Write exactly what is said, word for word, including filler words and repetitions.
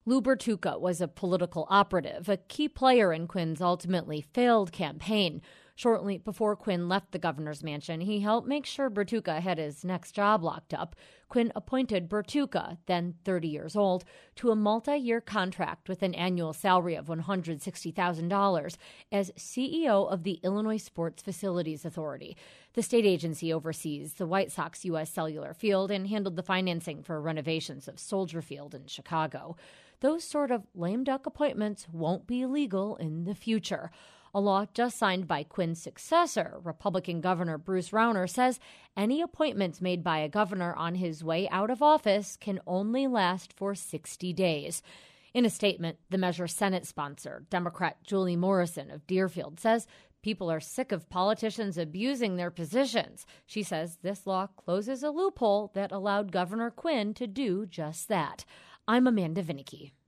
Lou Bertuca was a political operative, a key player in Quinn's ultimately failed campaign. Shortly before Quinn left the governor's mansion, he helped make sure Bertuca had his next job locked up. Quinn appointed Bertuca, then thirty years old, to a multi-year contract with an annual salary of one hundred sixty thousand dollars as C E O of the Illinois Sports Facilities Authority. The state agency oversees the White Sox U S Cellular Field and handled the financing for renovations of Soldier Field in Chicago. Those sort of lame duck appointments won't be legal in the future. A law just signed by Quinn's successor, Republican Governor Bruce Rauner, says any appointments made by a governor on his way out of office can only last for sixty days. In a statement, the measure's Senate sponsor, Democrat Julie Morrison of Deerfield, says people are sick of politicians abusing their positions. She says this law closes a loophole that allowed Governor Quinn to do just that. I'm Amanda Vinicky.